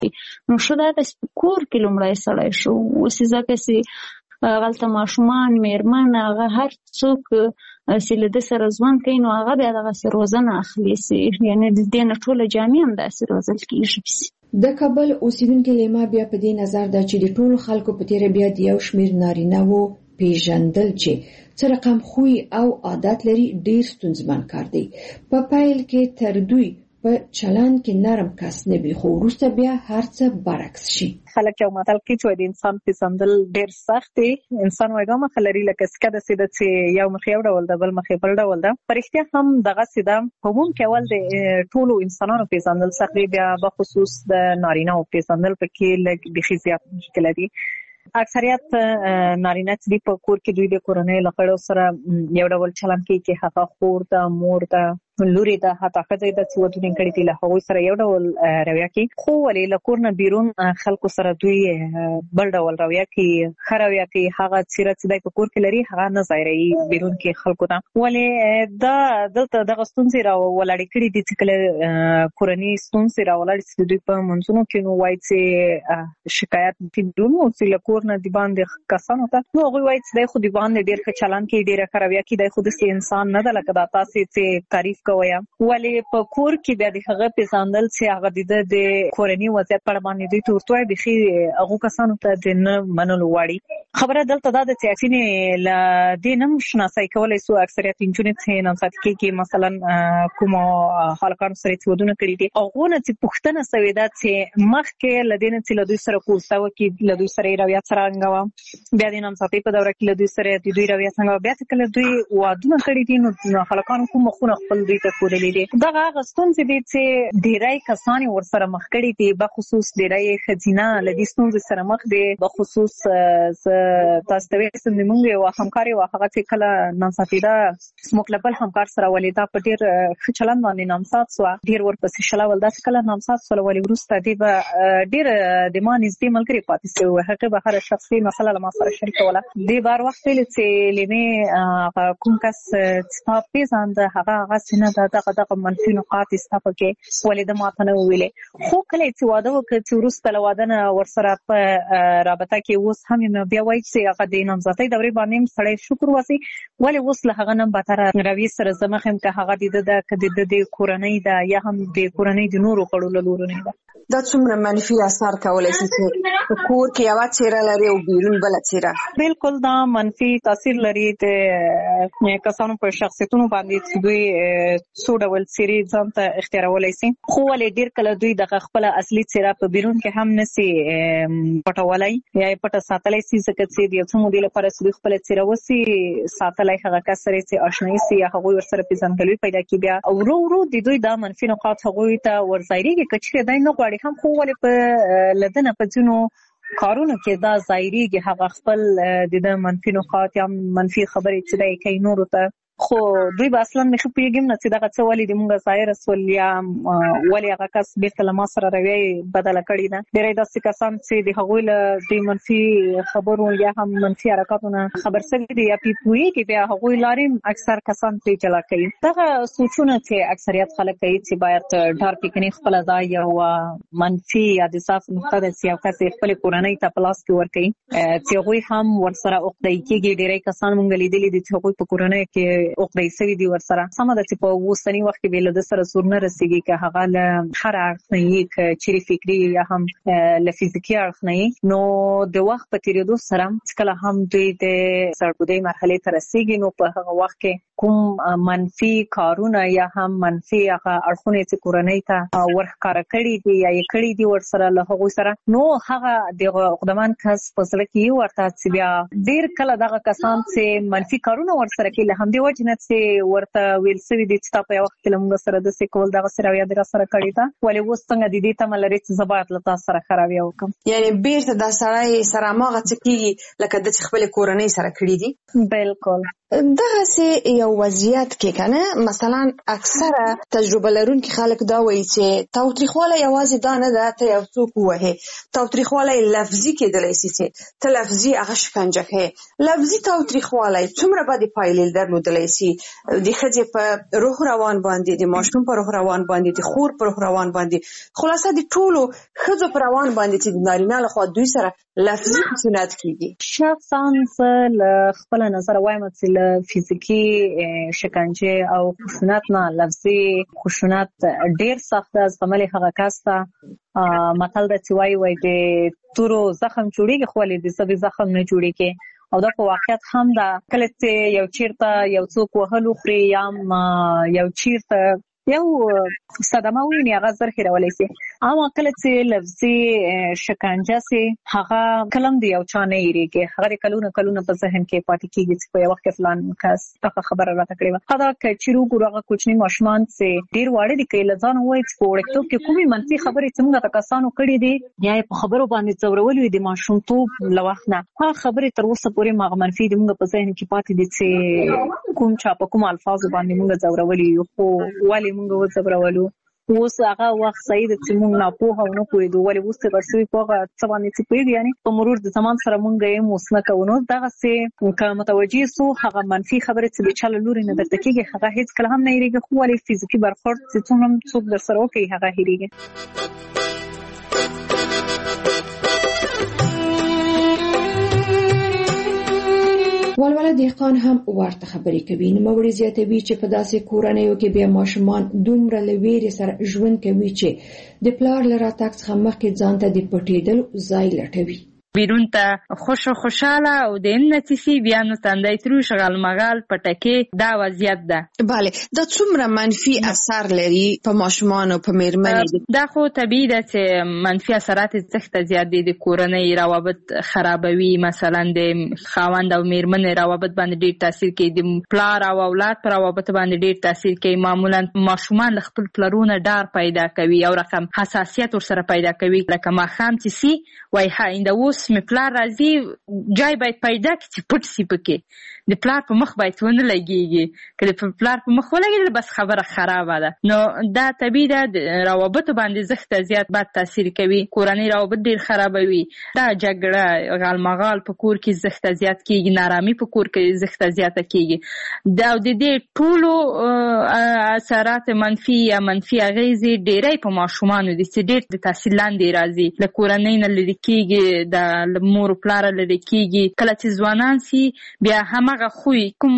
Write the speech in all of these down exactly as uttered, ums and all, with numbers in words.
نو شو دا د کور کې لومړی سړی شو اوس ځکه چې هغلته ماشومان میرمن هغه هر څوک چې له ده سره ژوند کوي نو هغه بیا دغسې روزنه اخلي چې یعنې د دې نه ټوله جامې هم داسې روزل کېږي. د کابل اوسیدونکې لیما بیا په دې نظر ده چې د ټولو خلکو په تېره بیا د یو شمېر نارینه‌وو پیژندل چې څه رقم خوی او عادت لري ډېر ستونزمن کار دی. په پیل کې تر دوی په چلند کې نرم کس نه وي خو وروسته بیا هر څه برعکس شي. خلک یو متل کوي چې د انسان پیژندل ډېر سخت دی. انسان وایي دوه مخه لري لکه سکه داسې ده چې یو مخ یو ډول ده بل مخ بل ډول ده. په رښتیا هم دغسې ده. په عموم کې اول د ټولو انسانانو پیژندل سخت دی، بیا بخصوص د نارینه‌وو پیژندل پکې لږ بیخي زیات مشکل دی. اکثریت نارینه چې دی په کور کې دوی د کورنۍ له غړو سره یو ډول چلند کوي چې هغه خور ده، مور ده، لوري ده، حتی ښځې ده چې ودونه کړي دي له هغوی سره یو ډول رویه کوي. خو ولې له کور نه بیرون خلکو سره دوی بل ډول رویه کوي، ښه رویه کوي. هغه څیره چې دی په کور کې لري هغه نه ظاهروي بیرون کې خلکو ته. ولې دا دلته دغه ستونزې راولاړې کړي دي چې کله کورني ستونزې راولاړې چې دوی په منځونو کې نو وایي چې شکایت بیرون اوسي له کور نه د باندې کسانو ته، نو هغوی وایي چې دی خو د باندې ډېر ښه چلند کوي، ډېره ښه رویه کوي، دی خو داسې انسان نه ده لکه دا تاسې چې تعریف کوي. ولې په کور کې بیا د هغه پیژندل چې هغه د د کورني وضعیت په اړه باندې دوی ته ورته وایي بیخي هغو کسانو ته د نه منلو واړي. خبره دلته دا ده چې اکثرینې له دې نه هم شناسایي کولی سو اکثریت نجونې چې نامزد کېږي مثلا کومو هلکانو سره چې ودونه کړي دي هغو نه چې پوښتنه سوې ده چې مخکې له دې نه چې له دوی سره کوسته وکړي، له دوی سره یې رویه څرنګه وه، بیا د نامزدۍ په دوره کې له دوی سره د دوی رویه څنګه وه، بیا چې کله دوی وادونه کړي دي نو هلکانو کوم مخونه خپل دوی ته ښودلي دي. دغه هغه ستونزې دي چې ډېری کسان یې ورسره مخ کړي دي، بخصوص ډېری ښځینه له دې ستونزې سره مخ دي. بخصوص زه تاسو ته ویسم د مونږ یوه همکار یې وه، هغه چې کله نامزدېده زموږ له بل همکار سره ولې دا په ډېر ښه چلند باندې نامزد سوه، ډېر ورپسې شلول. دا چې کله نامزد سوله ولې وروسته دې به ډېر د ما نږدې ملګرې پاتې سوې وه، هغې به هره شخصي مسله له ما سره شریکوله. دې به هر وخت ویلې چې لیمې کوم کس چې تا پېژانده هغه هغسې نه ده، دغه دغه منفي نقاط یې ستا پکې ولې ده ماته نه وویلې. خو کله چې واده وکړ چې وروسته له واده نه ورسره په رابطه کې اوس هم یم بیا وایي چې هغه د نامزدۍ دورې باندې هم سړی شکر واسي، ولې اوس له هغه نه بدتره رویې سره زه مخ یم که هغه د ده ده که د ده د کورنۍ ده یا هم د کورنۍ د نورو غړو له لورې ده. دا څومره منفي اثر کولی شي چې په کور کې یوه څېره لري او بیرون بله څېره؟ بالکل دا منفي تاثیر لري د کسانو په شخصیتونو باندې چې دوی څو ډول څېرې ځان ته اختیارولی سي. خو ولې ډېر کله دوی دغه خپله اصلي څېره په بیرون کې هم نسي پټولی یا یې پټه ساتلی سي، ځکه چې د یو څه مودې لپاره چې دوی خپله څېره وسي ساتلی، هغه کس سره چې اشنایي سي یا هغوی ورسره پېژندګلوي پیدا کړي، بیا ورو ورو د دوی دا منفي نقاط هغوی ته ورظاهرېږي که چېرې دی نه غواړي هم. خو ولې په له ده نه په ځینو کارونو کې دا ظاهرېږي، هغه خپل د ده منفي نقاط یا منفي خبرې چې دی کوي نورو ته. خو دوی به اصلا مې ښه پوهېږم نه چې دغه څه ولې د مونږ ظاهره سول یا ولې هغه کس بېرته له ما سره رویه یې بدله کړې ده. ډېری داسې کسان چې د هغوی له دې منفي خبرو یا هم منفي حرکاتو نه خبر سوي دي یا پرې پوهېږي، بیا هغوی لارې اکثر کسان پرې جلا کوي. دغه سوچونه چې اکثریت خلک کوي چې باید ډار پې کني خپله دا یو منفي یا د ضعف نقطه ده چې یو کس یې خپلې کورنۍ ته په لاس کې ورکوي چې هغوی هم ورسره عقده‌يي کېږي. ډېری کسان مونږ لیدلي دي چې هغوی په کورنۍ کې عقده‌يي سوي دي ورسره. سمه ده چې په اوسني وخت کې به له ده سره زور نه رسېږي، که هغه له هر اړخ نه یې که چیرې فکري یا هم له فزیکي اړخ نه یې، نو د وخت په تېرېدو سره چې کله هم دوی د سربودۍ مرحلې ته رسېږي نو په هغه وخت کې کوم منفي کارونه یا هم منفي هغه اړخونه چې کورنۍ ته ورښکاره کړي دي یا یې کړي دي ورسره له هغوی سره، نو هغه د عقدهمن کس په زړه کې یې ورته چې بیا ډېر کله دغه کسان چې منفي کارونه ورسره کوي له همدې وجې نه چې ورته ویل سوي دي چې تا په یو وخت کې له مونږ سره داسې کول، دغسې رویه دې راسره کړې ده، ولې اوس څنګه د دې تمه لرې چې زه باید له تا سره ښه رویه وکړم. یعنې بېرته دا سړی سره هماغه څه کېږي لکه ده چې خپلې کورنۍ سره کړي دي. بالکل دغه سه یو وضعیت کې کنه مثلا اکثره تجربه لرونکي خلک دا وایي چې تاوتریخواله یوازې دا نه ده ته یو څوک ووهې، تاوتریخواله لفظي کېدلی شي چې ته لفظي هغه شکنجه کوې. لفظي تاوتریخواله څومره بدې پایلې درلودلی شي د ښځې په روح روان باندې، د ماشوم په روح روان باندې، د خور په روح روان باندې، خلاصه د ټولو ښځو په روان باندې چې د نارینه لخوا دوی سره لفظي خشونت کېږي. شخصا زه له خپل نظر وایم چې له فزیکي شکنجه او خشونت نه لفظي خشونت ډیر سخت ده. زغمل هغه کس ته متل د چې وایي وایي د تورو زخم جوړېږي خو ولې د سبي زخم نه جوړېږي. او دا په واقعیت هم ده کله چې یو چیرته یو څوک وهلو خوري یا یو چیرته یو صدمه ویني هغه زر هیرولی شي. اما کله چې لفظي شکنجه سي هغه کلم دی یو چا نه هیریږي، هغه کلونه کلونه په ذهن کې پاتې کېږي چې په یو وخت کې فلان کس دغه خبره راته کړې وه. هغه چې وګورو هغه کوچني ماشومان چې ډېر واړه دي که یې له ځانه ووایي چې په وړکتوب کې کومې منفي خبرې چې موږ ته کسانو کړي دي یا یې په خبرو باندې ځورولي وي د ماشومتوب له وخت نه، هغه خبرې تر اوسه پورې هغه منفي دي موږ په ذهن کې پاتې دي چې کوم چا په کوم الفاظو باندې موږ ځورولي یو خو ولې موږ وځورولو. اوس هغه وخت صحیح ده چې موږ ناپوهه او نه پوهېدو ولې اوس تېر شوي په هغه څه باندې چې پوهېږو، یعنې په مرور د زمان سره موږ یې اوس نه کوو. نو دغسې که متوجه سو هغه منفي خبرې چې د چا له لورې نه درته کېږي هغه هېڅکله هم نه هېرېږي، خو ولې فزیکي برخورد چې څومره څوک در سره وکړي هغه هېرېږي. ولوله دهقان هم ورته خبرې کوي. نوموړی زیاتوي چې په داسې کورنیو کې بیا ماشومان دومره له ویرې سره ژوند کوي چې د پلار له راتګ څخه مخکې ځان ته د پټېدلو ځای لټوي. بیرون ته خوش و خوشاله او د نتیسی بیا نو تندی تروش غلمغال پټکې دا وضعیت ده. بله دا څومره منفي اثر لري په ماشومان او په میرمنې؟ دا خو طبیعي ده چې منفي اثرات څخه زیات دي، د کورنۍ روابط خرابوي، مثلا د خاوند او میرمنې روابط باندې ډیر تاثیر کوي، د پلار او اولاد پر روابط باندې ډیر تاثیر کوي. معمولا ماشومان له خپل پلرونه ډار پیدا کوي او رقم حساسیت ورسره پیدا کوي، لکه ماښام چې سي وایي ها اینده اوس مې پلار راځي جای باید پیدا کړي چې پټ سي پکې، د پلار په مخ باید ونه لګېږي، که د پلار په مخ ولګېدل بس خبره خرابه ده. نو دا طبیعي ده د روابطو باندې زښته زیات بد تاثیر کوي، کورنۍ روابط ډېر خرابوي. دا جګړه غالمغال په کور کې زښته زیات کېږي، نارامي په کور کې زښته زیاته کېږي. دا د دې ټولو اثرات منفي یا منفي اغېزې ډېری په ماشومانو دي چې ډېر د تاثیر لاندې راځي، له کورنۍ نه لرې کېږي، د مور پلاره لرې کېږي. کله چې ځوانان سي بیا همغه خوی کوم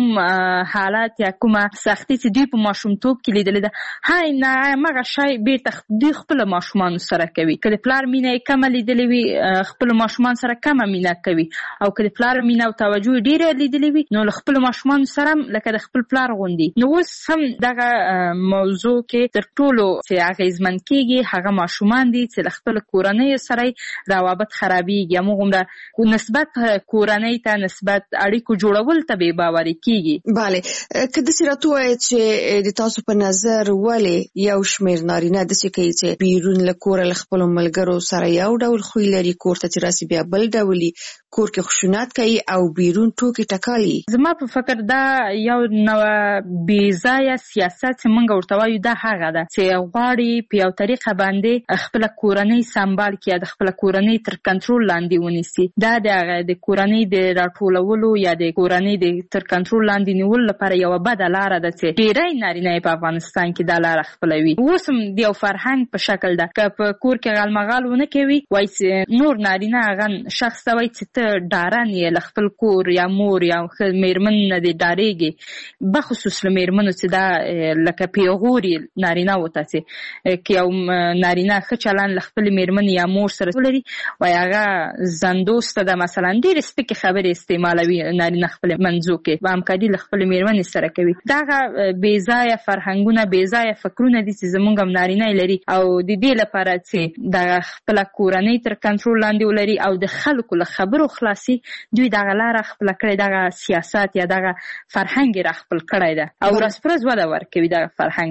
حالات یا کومه سختي چې دوی په ماشومتوب کې لیدلې ده هاي نه همغه شی بیرته دوی خپل ماشومان سره کوي. که د پلار مینه یې کمه لیدلې وي خپل ماشومان سره کمه مینه کوي، او که د پلار مینه او توجه ډېره لیدلې وي نو له خپل ماشومان سره لکه د خپل پلار غوندي. نو اوس هم دغه موضوع کې تر ټولو چې اغېزمن کېږي هغه ماشومان دي چې له خپل کورنۍ سره روابط خرابېږي، همغومره نسبت کورنۍ ته نسبت اړیکو جوړول ته بې باوري کېږي. بله که داسې راته ووایې چې د تاسو په نظر ولې یو شمېر نارینه داسې کوي چې بیرون له کوره له خپلو ملګرو سره یو ډول خوی لري، کور ته چې راسي بیا بل ډول، کور کې خشونت کوي او بیرون ټوکې ټکالي؟ زما په فکر دا یو نوع بې ځایه سیاست چې موږ ورته وایو دا هغه ده چې غواړي په یو طریقه باندې خپله کورنۍ سمبال کړي، د خپله کورنۍ تر کنټرول لاندې ونیسي. دا د هغه د کورنۍ د راټولولو یا د کورنۍ د تر کنټرول لاندې نیولو لپاره یوه بده لاره ده چې ډېری نارینه په افغانستان کې دا لاره خپلوي. اوس هم د یو فرهنګ په شکل ده که په کور کې غالمغال ونه کوي وایي چې نور نارینه هغه شخص ته وایي چې ته ډارن یې له خپل کور یا مور یا میرمن نه دې ډارېږي، بخصوص له میرمنو چې دا لکه پیغور یې نارینهو ته چې که یو نارینه ښه چلند له خپلې میرمنې یا مور سره ولري وایي هغه زندوسته ده، مثلا ډېرې سپکې خبرې استعمالوي نارینه خپلې منځو کې، همکاري له خپلې میرمنې سره کوي. دغه بې ځایه فرهنګونه بې ځایه فکرونه دي چې زموږ هم نارینه لري، او د دې لپاره چې دغه خپله کورنۍ تر کنټرول لاندې ولري او د خلکو له خبرو خلاصي، دوی دغه لاره خپله کړې، دغه سیاست یا دغه فرهنګ را خپل کړی ده او ورځ پر ورځ وده ورکوي دغه فرهنګ ته.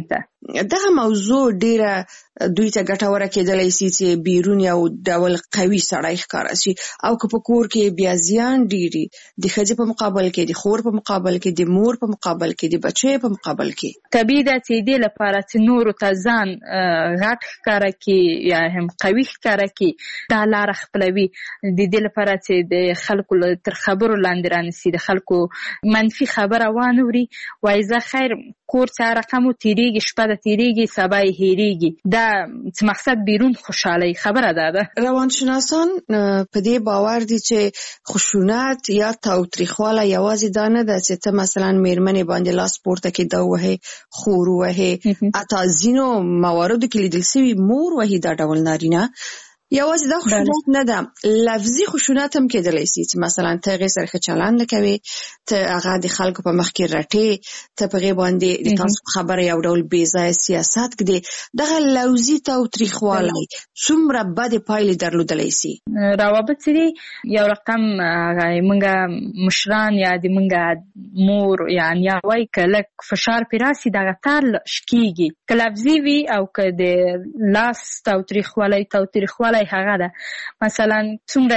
دغه موضوع ډیره دوی ته ګټوره کېدلی شي چې بیرون یو ډول قوي سړی ښکاره شي او که په کور کې بیا زیان ډیري د ښځې په مقابل کې د خور په مقابل کې د مور په مقابل کې د بچي په مقابل کې طبیعي ده چې دې لپاره چې نورو ته ځان غټ ښکاره کړي یا هم قوي ښکاره کړي دا لاره خپلوي د دې لپاره چې د خلکو تر خبرو لاندې رانیسي د خلکو منفي خبره وانوري وایي زه خیر کور څه رقم تیریږي شپه د تیریږي سبا یې هېریږي دا چې مقصد بیرون خوشحالي خبره ده ده روانشناسان په دې باور دي چې خشونت یا تاوتریخواله یوازې دا نه ده چې ته مثلا میرمنې باندې لاس پورته کې دا وهې خور وهې اته ځینو مواردو کې لیدل شوي مور وهي دا ډول نارینه یوازې دا خشونت نه ده لفظي خشونت هم کېدلی شي چې مثلا ته هغې سره ښه چلند نه کوې ته هغه د خلکو په مخ کې رټې ته په هغې باندې د تاسو خبره یو ډول بې ځایه سیاست کړي دغه لفظي تاوتریخوالی څومره بدې پایلې درلودلی شي روابط چې دي یو رقم موږ مشران یا د موږ مور یا نیاوی که لږ فشار پرې راسي دغه تار شکېږي که لفظي وي او که د لاس تاوتریخوالی تاوتریخوالی هغه ده مثلا څومره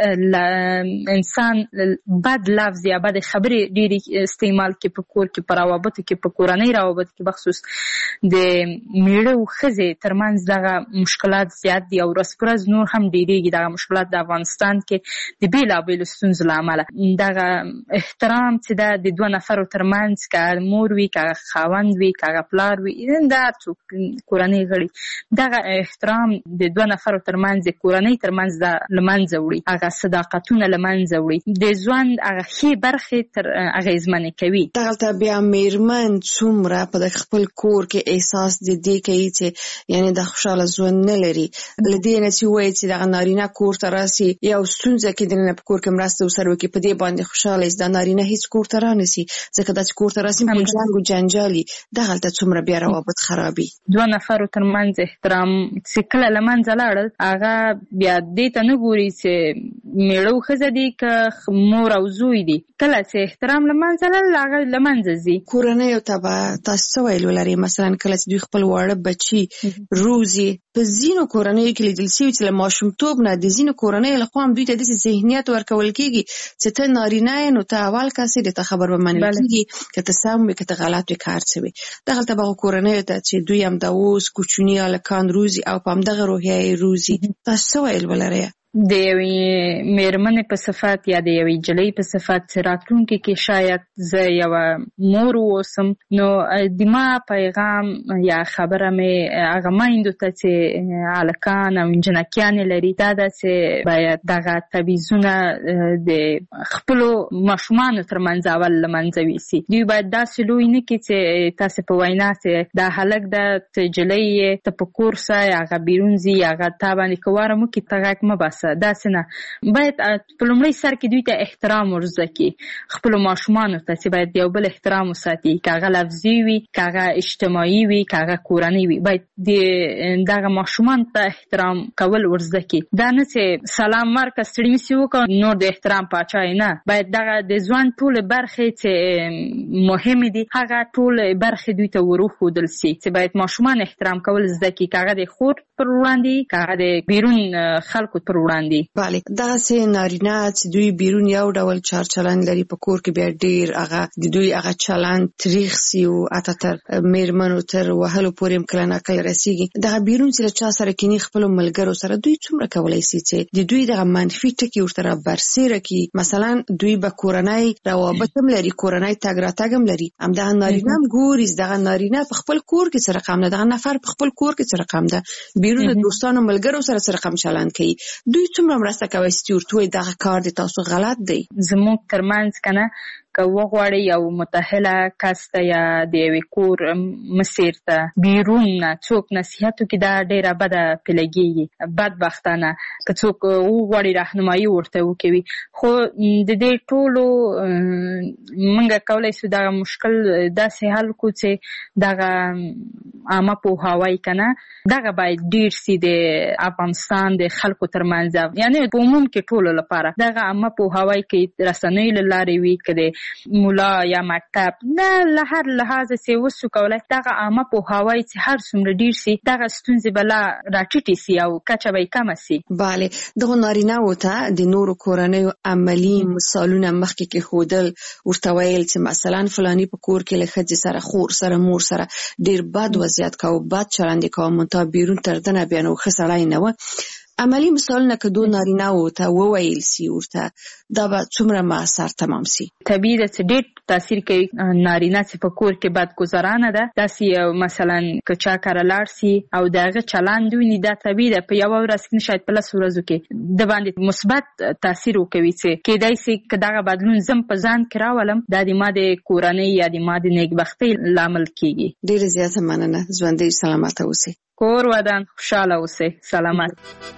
چې انسان بد لفظ یا بد خبرې ډېرې استعمال کې په کور کې په روابطو کې په کورنۍ روابطو کې بخصوص د میړه او ښځې ترمنځ دغه مشکلات زیات دي او ورځ په ورځ نور هم ډېرېږي دغه مشکلات د افغانستان کې د بېلابېلو ستونزو له امله دغه احترام چې ده د دوه نفرو ترمنځ که مور وي که خاوند وي که هغه پلار وي دا څوک کورنۍ غړي دغه احترام د دوه نفرو ترمنځ د کورنۍ ترمنځ دا لمنځه وړي هغه صداقتونه لمنځه وړي د ژوند هغه ښې برخې تر اغېزمنې کوي دغلته بیا میرمن څومره په د خپل کور کې احساس د دې کوي چې یعنی د خوشحاله ژوند نه لري له دې نه چې وایي چې دغه نارینه کور ته راسي یو ستونزه کې دننه په کور کې مرسته ورسره وکړي په دې باندې خوشحاله شي دا نارینه هیڅ کور ته رانسي ځکه دا چې کور ته راسي په جنګ او جنجالي دغلته څومره بیا روابط خرابي دوه نفرو ترمنځ احترام چې کله له منځه لاړل هغه بیا دې ته نه ګوري چې میړه او ښځه دي که مور او زوی دي کله چې احترام له منځه لاړل هغه له منځه ځي کورنیو ته به تاسو څه ویل ولرئ مثلا کله چې دوی خپل واړه بچي روزي په ځینو کورنیو کې لیدل شوي چې له ماشومتوب نه د ځینو کورنیو لخوا هم دوی ته داسې ذهنیت ورکول کېږي چې ته نارینه یې نو ته اول کس یې د ته خبر به منل کېږي که ته سم وي که ته غلط وي که هر څه وي دغلته به هغو کورنیو ته چې دوی هم د اوس کوچني هلکان روزي او په همدغه روحیه یې روزي تاسو څه ویل ولرئ د یوې میرمنې په صفت یا د یوې نجلۍ په صفت چې راتلونکي کې شاید زه یوه مور واوسم نو د ما پیغام یا خبره مې هغه میندو ته چې هلکان او نجونکیانې لري دا ده چې باید دغه تبعیضونه د خپلو ماشومانو ترمنځ اول له منځه ویسي دوی باید داسې لوی نه کړي چې تاسې په وینا چې دا هلک ده ته نجلۍ یې ته په کور ځه هغه بیرون ځي هغه تا باندې که واره مو کړي ته غږ مه باسه داسې نه باید په لومړي سر کې دوی ته احترام ورزده کړي خپلو ماشومانو ته چې باید یو بل احترام وساتي که هغه لفظي وي که هغه اجتماعي وي که هغه کورنۍ وي باید د دغه ماشومانو ته احترام کول ورزده کړي دا نه چې سلام ورکړه ستړي مې سي وکړه نور د احترام پاچا نه باید دغه د ژوند ټولې برخې چې مهمې دي هغه ټولې برخې دوی ته وروښودل سي چې باید ماشومان احترام کول زده کړي که هغه د خور پر وړاندې که هغه د بیرون خلکو پر وړاندې بله دغسې نارینه چې دوی بیرون یو ډول چار چلند لري په کور کې بیا ډیر هغه د دوی هغه چلند تریخ سي او اته تر میرمنو تر وهلو پورې هم کله ناکله رسیږي دغه بیرون چې له چا سره کیني خپلو ملګرو سره دوی څومره کولی سي چې د دوی دغه منفي ټکي ورته رابرسېره کړي مثلا دوی به کورنۍ روابط هم لري کورنۍ تګ راتګ هم لري همدغه نارینه هم ګوري دغه نارینه په خپل کور کې څه رقم ده دغه نفر په خپل کور کې څه رقم ده بیرون د دوستانو ملګرو سره څه رقم چلند کوي دوی څومره مرسته کوي چې ورته وایي دغه کار د تاسو غلط دی زموږ ترمنځ که نه که وغواړي یو متأهله کس ته یا د یوې کور مسیر ته بیرون نه څوک نصیحت وکړي دا ډېره بده پې لګېږي بدبختانه که څوک وغواړي راهنمایي ورته وکوي خو د دې ټولو موږ کولی شو دغه مشکل داسې حل کړو چې دغه عامه پوهاوی که نه دغه باید ډېر سي د افغانستان د خلکو ترمنځ یعنې په عموم کې ټولو لپاره دغه عامه پوهاوی کې رسنیو له لارې وي که د مولا یا مکتب نه له هر لحاظ چې وسو کولای دغه عامه پوهاوی چې هر څومره ډیر سي دغه ستونزې بلا راټیټې سي او کچه به کم سي. bale دغه نارینه وته د نورو کورنیو عملی مثالونه مخکې کې خودل ورته ویل چې مثلا فلانی په کور کې له ښځې سره خور سره مور سره ډیر بد وضعیت کاوه بد چلند کاوه مونته بیرون تر دنه بیا نو ښه سړی نه و. عملی مثالونه که دو نارینه وته وویل سی ورته دا به څومره مؤثر تمام سي. طبیعي ده چې ډېر تاثیر کوي نارینه چې په کور کې بدګذرانه ده داسې مثلا که چا کره لاړ سي او د هغه چلند ویني دا طبیعي ده په یوه ورځ کې شاید په لسو ورځو کې د باندې مثبت تاثیر وکوي چې کیدای سي که دغه بدلون زم په ځان کې راولم دا د ما د کورنۍ یا د ما د نیکبختۍ لامل کیږي. ډېره زیاته مننه. ژوندی سلامته اوسئ. کور ودان خوشاله اوسئ. سلامت.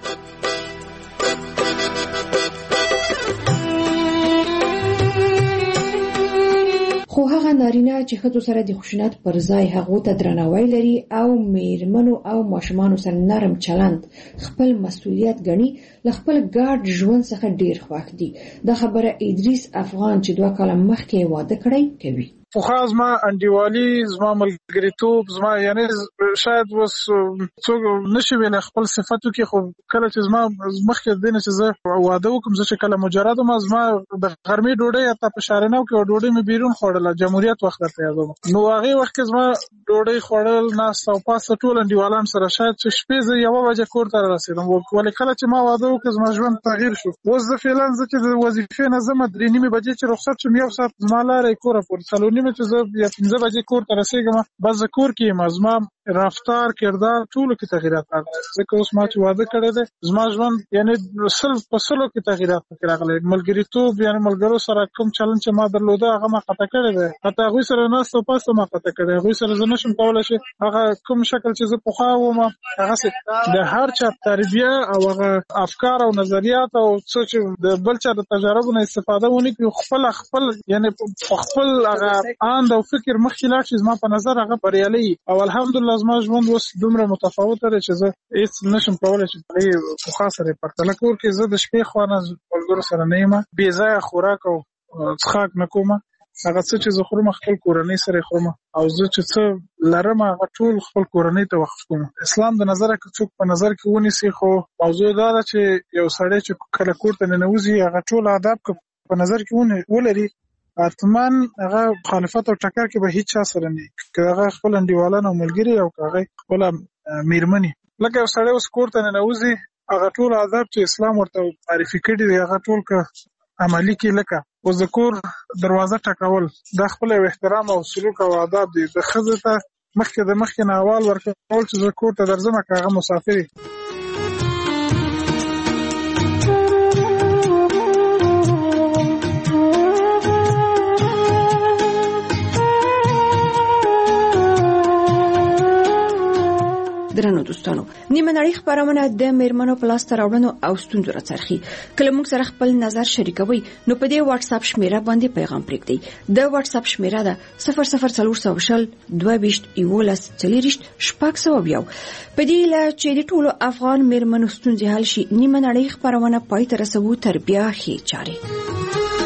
خو هغه نارینه چې ښځو سره د خشونت پر ځای هغو ته درناوی لري او میرمنو او ماشومانو سره نرم چلند خپل مسؤلیت ګڼي له خپل ګډ ژوند څخه ډیر خوښ دي. دا خبره ادریس افغان چې دوه کاله مخکې واده کړی کوي. خو خاص ما انډیوالي زما ملګریتوب زما یعنی شاید وس څوک نشي ویل خپل صفاتو کې خو کله چې زما مخکې دینه چې زه واده وکم زه چې کله مجرد ما زما د غرمې ډوډۍ اته په شارنو کې ډوډۍ مې بیرون خوړله جمهوریت وخت ته یادوم نو هغه وخت کې زما ډوډۍ خوړل ناس او پاس ټول انډیوالان سره شاید چې شپې زه یو بجې کور ته رسیدم ولې کله چې ما واده وکم زما ژوند تغییر شو. اوس زه فعلا زه چې د وظیفې نه زما درې نیمه بجې چې رخصت شم یو ساعت زما لارې کور پورې سالونی مې چې زه یا پنځه بجې کور ته رسیږم بس کور کې یم زما رفتار کردار ټولو کې تغیرات راغلي ځکه اوس ما چې واده کړی دی زما ژوند یعنی سل په سلو کې تغیرات پکې راغلي. ملګریتوب یعنی ملګرو سره کوم چلند چې ما درلوده هغه ما قطع کړی دی حتی هغوی سره ناست او پاسته ما قطع کړی هغوی سره زه نشم کولی چې هغه کوم شکل چې زه پخوا وم هغسې د هر چا تربیه او هغه افکار او نظریات او څه چې د بل چا د تجاربو نه استفاده ونه کړي خپل خپل یعنی خپل هغه اند او فکر مخکې لاړ شي زما په نظر هغه بریالی او الحمدلله زما ژوند اوس دومره متفاوته دی چې زه هیڅ نشم کولی چې هغې پخوا سره یې پرتله کور کې زه د شپې خوا نه ملګرو سره نه یم بې ځایه خوراک او څښاک نه کوم هغه څه چې زه خورم خپل کورنۍ سره یې خورم او زه چې څه لرم هغه ټول خپل کورنۍ ته وقف کوم. اسلام د نظره که څوک په نظر کې ونیسي خو موضوع دا ده چې یو سړی چې کله کور ته ننوځي هغه ټول آداب که په نظر کې ولري اتمن هغه مخالفت او ټکر کې به هیڅ چا سره نه که هغه خپل انډیوالان او ملګري او هغه خپل میرمنې لکه یو سړی اوس کور ته ننوځي هغه ټول آداب چې اسلام ورته معرفي کړي دي هغه ټول که عملي کړي لکه اوس د کور دروازه ټکول دا خپل احترام او سلوک او آداب دي د ښځې ته مخکې د مخکې نه احوال ورکول چې زه کور ته درځم که هغه مسافر وي. درنو دوستانو نیمه نړۍ خبرونه د میرمنو په لاس راوړنو او ستونزو راڅرخي کله موږ سره خپل نظر شریکوي نو په دې واتس اپ شمیره باندې پیغام پرېږدئ. د واتس اپ شمیره ده صفر صفر څلور سوه شل دوه ویشت یولس څلېرویشت شپږ سوه یو. په دې هیله چې د ټولو افغان میرمنو ستونزې حل شي نیمه نړۍ خبرونه پای ته رسوو تر بیا ښې چارې.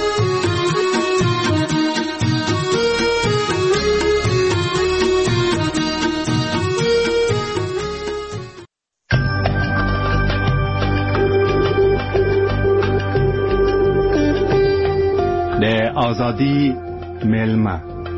آزادی میلمه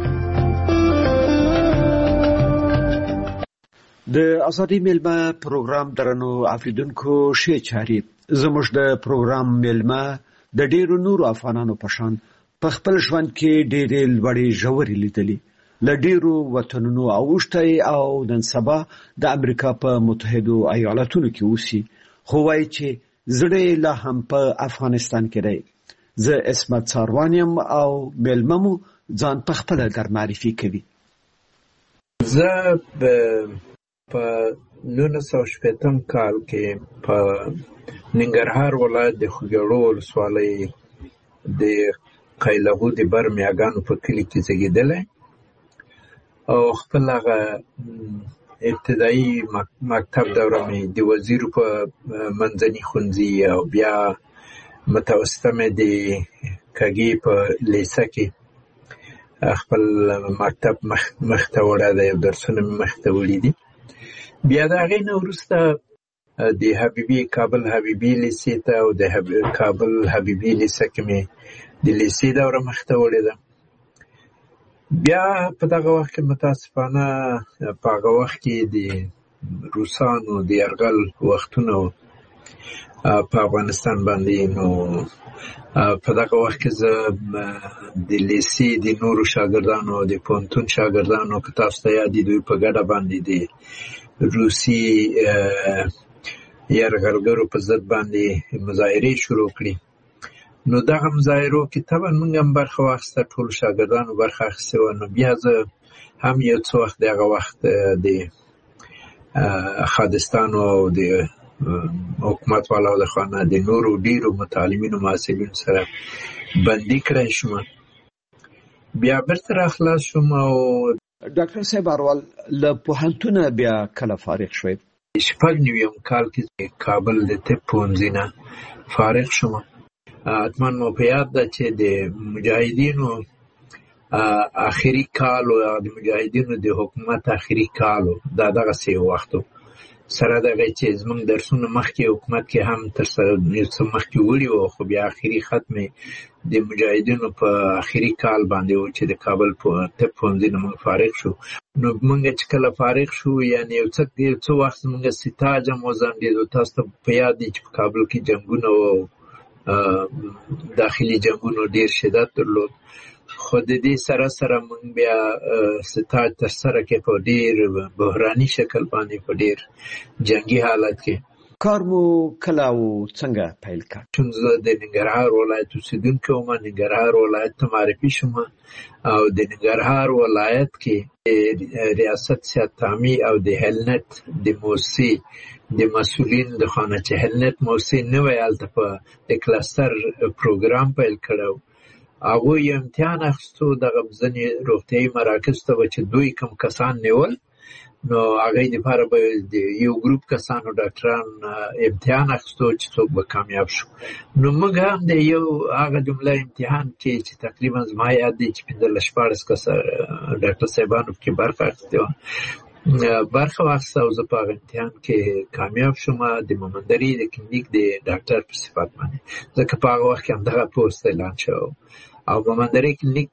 د آزادی میلمه پروګرام درنو اوریدونکو ښې چارې زموږ د پروګرام میلمه د ډیرو نورو افغانانو په شان په خپل ژوند کې ډېرې لوړې ژورې لیدلې له ډیرو وطنونو اوښتی او نن سبا د امریکا په متحدو ایالاتونو کې اوسي خو وایي چې زړه لا هم په افغانستان کې دی. زه اسمت ساروانیم او میلممو ځان په خپله در معرفي کوي. زه په نولس سوه شپېتم کال کې په ننګرهار ولایت د خوږیاړو ولسوالۍ د قیلهو د بر میاګانو په کلي کې زیږېدلی او خپل هغه ابتدایي مکتب دوره مې د وزیرو په منځني ښوونځي او بیا متوسطه مې د کږې په لیسه کې خپل مکتب مخ ته وړی دی او درسونه مې مخ ته وړي دي. بیا د هغې نه وروسته د حبیبي کابل حبیبي لیسې ته او د کابل حبیبي لیسه کې مې د لیسې دوره مخ ته وړې ده. بیا په دغه وخت کې متاسفانه په هغه وخت کې د روسانو د یرغل وختونه په افغانستان باندې، نو په دغه وخت کې زه د لیسې د نورو شاګردانو او د پوهنتون شاګردانو که تاسو ته یاد دي دوی په ګډه باندې د روسي یرغلګرو په ضد باندې مظاهرې شروع کړي. نو دغه مظاهرو کې طبعا موږ هم برخه واخیسته، ټولو شاګردانو برخه اخیستې وه. نو بیا زه هم یو څه وخت د هغه وخت د خادستانو او د حکومت والاو د خوا نه د نورو ډېرو متعلمینو محصلینو سره بندي کړی شوم. بیا بیرته راخلاص شوم. او ډاکټر صاحب اروال له پوهنتونه بیا کله فارغ شوئ؟ شپږ نویم کال کې کابل د طب پوهنځي نه فارغ شوم. حتما مو په یاد ده چې د مجاهدینو آخري کال او د مجاهدینو د حکومت آخري کال دا دغسې وخت و. سره دغه چې زموږ درسونه مخکې حکومت کې هم تر سره یو څه مخکې وړي وو، خو بیا آخري ختم د مجاهدینو په آخري کال باندې و چې د کابل طب پوهنځي نه موږ فارغ شو. نو موږ چې کله فارغ شو، یعنې یو څه یو څه وخت زموږ سیتاج هم وځنډېدو. تاسو ته په یاد دی چې په کابل کې جنګونه و، داخلي جنګونو ډېر شدت درلود. خو د دې سره سره موږ بیا سیتاج ترسره کې په ډېر بحراني شکل باندې په ډېر جنګي حالت کې کار مو کله او څنګه پیل کړ؟ چون زه د ننګرهار ولایت اوسېدونکی وم، ننګرهار ولایت ته معرفي شوم او د ننګرهار ولایت کې ریاست صحت عامې او د هلنت د موسسې د مسؤلین د خوا نه چې هلنت موسسې نوی هلته په د کلستر پروګرام پیل کړی. هغوی یو امتحان اخیستو دغه ځینې روغتیایي مراکزو ته به چې دوی کوم کسان نیول، نو هغې دپاره به د یو ګروپ کسانو ډاکټران امتحان اخیستو چې څوک به کامیاب شو. نو موږ هم د یو هغه جمله امتحان کې چې تقریبا زما یاد دی چې پنځلس شپاړس کسه ډاکټر صاحبانو پکې برخه اخیستې وه، برخه واخیسته او زه په هغه امتحان کې کامیاب شوم د مومندرې د کلینیک د ډاکټر په صفت باندې، ځکه په هغه وخت کې همدغه پوسټ اعلان شوی او مومندرې کلینیک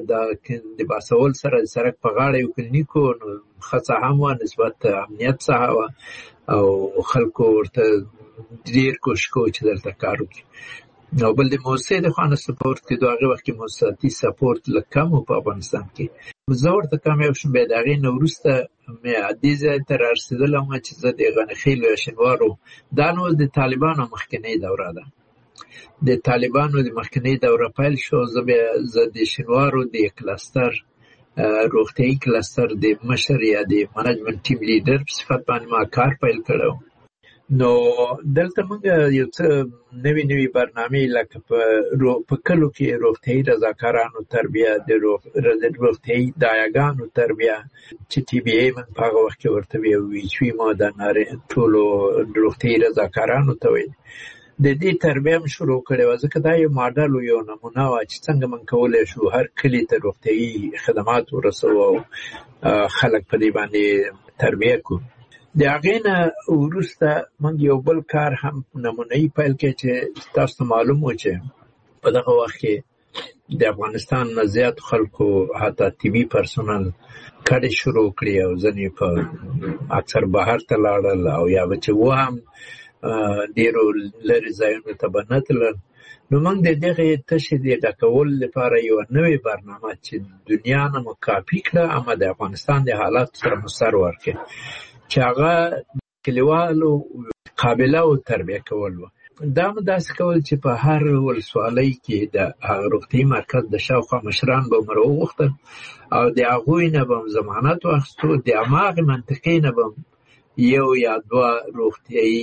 د باسول سره د سړک په غاړه یو کلینیک و. نو ښه څه هم وه، نسبت امنیت څخه وه او خلکو ورته ډېر کوشش کوو چې دلته کار وکړي. او بل د موسسې د خوا نه سپورټ کېدو، هغې وخت کې موسساتي سپورټ لږ کم و په افغانستان کې. زه ورته کامیاب شوم. بیا د هغې نه وروسته مې دې ځای ته رارسېدلی وم چې زه د غنیخیلو یا شینوارو، دا نو د طالبانو مخکینۍ دوره ده، د طالبانو د مخکینۍ دوره پیل شو. زه بیا زه د شینوارو د کلستر روغتیایي کلستر د مشر یا د منیجمنت ټیم لیډر په صفت باندې ما کار پیل کړی. نو دلته موږ یو څه نوي نوي برنامې لکه په کلو کې روغتیایي رضاکارانو تربیه، د روغتیایي دایاګانو تربیه چې ټي بي ای موږ په هغه وخت کې ورته ویل، ویچ وي ما د ټولو روغتیایي رضاکارانو ته ویل. د دې تربیه هم شروع کړې وه، ځکه دا یو ماډل و، یو نمونه وه چې څنګه موږ کولی شو هر کلي ته روغتیایي خدمات ورسوو او خلک په دې باندې تربیه کړو. د هغې نه وروسته موږ یو بل کار هم نمونه‌یي پیل کړی چې تاسو ته معلوم و چې په دغه وخت کې د افغانستان نه زیاتو خلکو حتی طبي پرسونل کډې شروع کړي او ځینې په اکثر بهر ته لاړل او یا به چې و هم ډېرو لرې ځایونو ته به نه تلل. نو موږ د دغې تشې د ډکولو لپاره یوه نوې برنامه چې دنیا نه مو کاپي کړه اما د افغانستان د حالاتو سره مو سر ورکړي، چې هغه کلیوالو قابله او تربیه کول وه. دا مو داسې کول چې په هر ولسوالۍ کې د هغه روغتیایي مرکز د شاوخوا مشران به مو راوغوښتل او د هغوی نه به م ضمانت واخیستو، د هماغې منطقې نه به یو یا دوه روغتیایي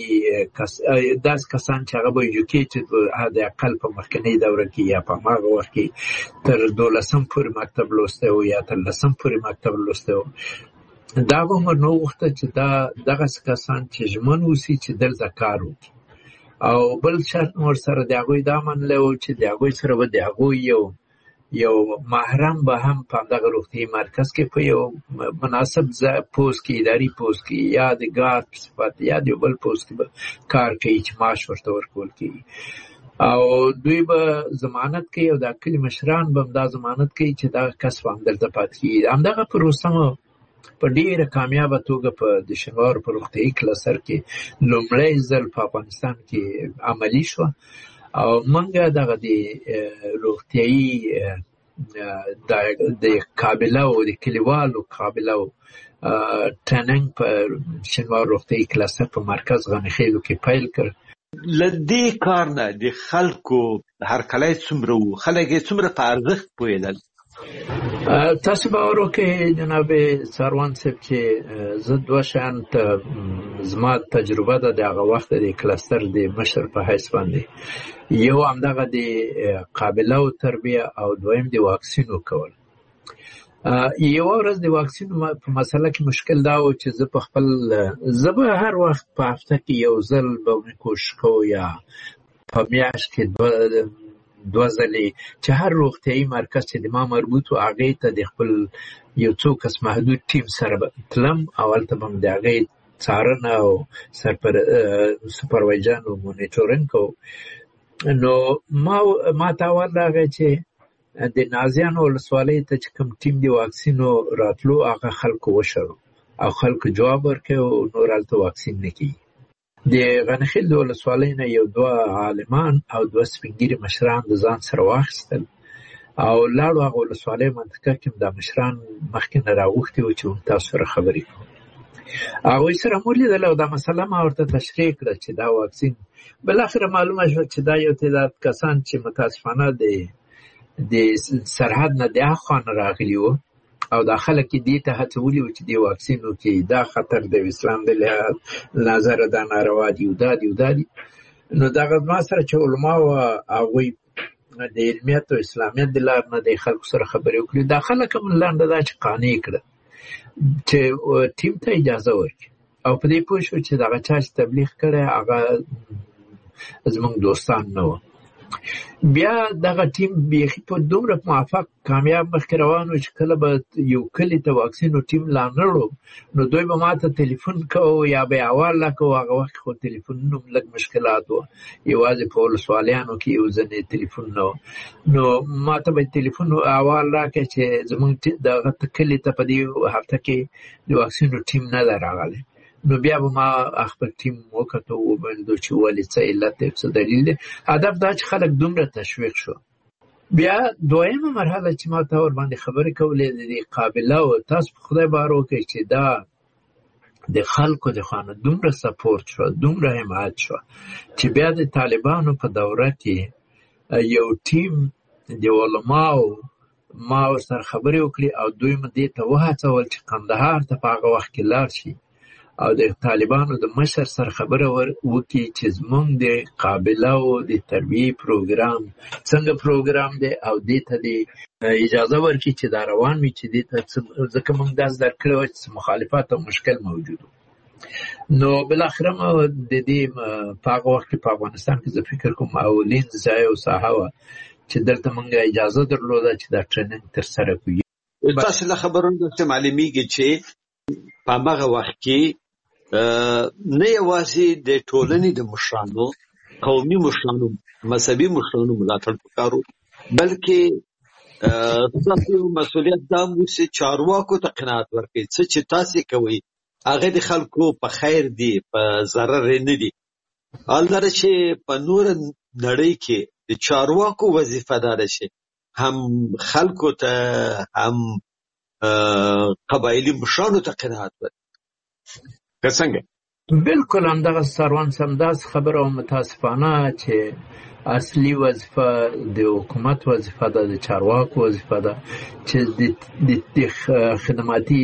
داسې کسان چې هغه به ایجوکیټډ و، حد اقل په مخکنۍ دوره کې یا په هماغه وخت کې تر دولسم پورې مکتب لوستی و یا تر لسم پورې مکتب لوستی و، دا به مو نه وغوښته چې دا دغسې کسان چې ژمن اوسي چې دلته کار وکړي. او بل شرط مو ورسره د هغوی دا منلی و چې د هغوی سره به د هغوی یو یو محرم به هم په دغه روغتیايي مرکز کې په یو مناسب پوسټ کې اداري پوسټ کې یا د ګارد صفت یا د بل پوسټ کې کار کوي چې معاش ورته ورکول کېږي او دوی به ضمانت کوي او د کلي مشران به دا ضمانت کوي چې دا کس به همدلته پاتې کېږي. همدغه پروسه په ډېره کامیابه توګه په د شینوارو په روغتیايي کلستر کې لومړی ځل په افغانستان کې عملي شوه او موږ دغه د روغتیايي د قابله او د کلیوالو قابله او ټریننګ په شینوارو روغتیايي کلستر په مرکز غنیخیلو کې پیل کړ. لدې کار نه د خلکو هرکلی څومره وو، خلک یې څومره په ارزښت پوهېدل؟ تاسو باور وکړئ جناب سروان صاحب چې زه دوه شیان ته زما تجربه ده د هغه وخت د کلستر د مشر په حیث باندې، یو همدغه د قابله او تربیه او دویم د واکسین ورکول. یو ورځ د واکسین په مسله کې مشکل دا و چې زه په خپل زه به هر وخت په هفته کې یو ځل به کوشش کوم یا په میاشت کې دوه ځلې چې هر روغتیايي مرکز چې د ما مربوط و هغې ته د خپل یو څو کس محدود ټیم سره تلم او هلته به م د هغې څارنه او سپروایزن او مونیټورینګ کوم. نو ما ما ته اول راغی چې د نازیانو ولسوالۍ ته چې کوم ټیم د واکسینو راتلو هغه خلکو وشړو او خلکو جواب ورکړ او نور هلته واکسین نه کېږي. د غنیخیل د ولسوالۍ نه یو دوه عالمان او دوه سپین ږیري مشران د ځان سره واخیستل او لاړو هغه ولسوالۍ منطقه کې دا مشران مخکې نه راغوښتي وو چې موږ تاسو سره خبرې کوو. هغوی سره مو لیدل او دا مسله ما ورته تشریح کړه چې دا واکسین بالاخره معلومه شوه چې دا یو تعداد کسان چې متاسفانه د د سرحد نه د اخوا نه راغلي وو او دا خلک یې دې ته هڅولي وو چې دې واکسین وکړي، دا خطر د اسلام د لحاظ نظره دا ناروا دي او دا دي او دا دي. نو دغه ما سره چې علما وو هغوی د علمیت او اسلامیت د لارې نه د خلکو سره خبرې وکړي. دا خلک هم لنډه دا چې قانع کړه چې ټیم ته اجازه ورکړي او په دې پوه شو چې دغه چا چې تبلیغ کړی هغه زموږ دوستان نه وو. بیا دغه ټیم بیخي په دومره موفق کامیاب مخکې روان و چې کله به یو کلي ته واکسینو ټیم لا نړو نو دوی به ما ته تلیفون کوو یا به یې احوال راکوو. هغه وخت خو تلیفونونه هم لږ مشکلات وو، یوازې په ولسوالیانو کې یو ځینې تلیفون نه و. نو ما ته به یې تلیفون احوال راکړی چې زموږ دغه کلي ته په دې هفته کې د واکسینو ټیم نه ده راغلی. نو بیا به ما خپل ټیم وکتو وبلدو چې ولې څه علت دی څه دلیل دی. هدف دا چې خلک دومره تشویق شو. بیا دویمه مرحله چې ما ته ورباندې خبرې کولې د قابله او تاسو په خدای باور وکړئ چې دا د خلکو د خوا نه دومره سپورټ شوه، دومره حمایت شوه چې بیا د طالبانو په دوره کې یو ټیم د علماو ما ورسره خبرې وکړې او دوی مې دې ته وهڅول چې قندهار ته په هغه وخت کې لاړ شي او د طالبانو د مشر سره خبره وکړي چې زموږ د قابله او د تربیې پروګرام څنګه پروګرام دی او دې ته د اجازه ورکړي چې دا روان وي چې دې ته ځکه موږ داسې درکړی وه چې مخالفت او مشکل موجود و. نو بالاخره د دې په هغه وخت کې په افغانستان کې زه فکر کوم اولین ځای او ساحه وه چې دلته موږ اجازه درلوده چې دا ټریننګ ترسره کړو. تاسو له خبرونو څخه معلومیږي چې په هغه وخت کې نه یوازې د ټولنې د مشرانو، قومي مشرانو، مذهبي مشرانو ملاتړ پکارو، بلکې تاسو مسؤلیت دا مو چې چارواکو ته قناعت ورکړي څه چې تاسو کوي هغه د خلکو په خیر دی، په ضرر نه دی. البته چې په نور نړۍ کې د چارواکو وظیفه ده چې هم خلکو ته هم قبایلی مشرانو ته قناعت ورکړي. څنګه؟ بالکل همدغه سروان سمداس خبره او متاسفانه چې اصلي وظیفه د حکومت وظیفه ده، د چارواکو وظیفه ده چې د خدماتي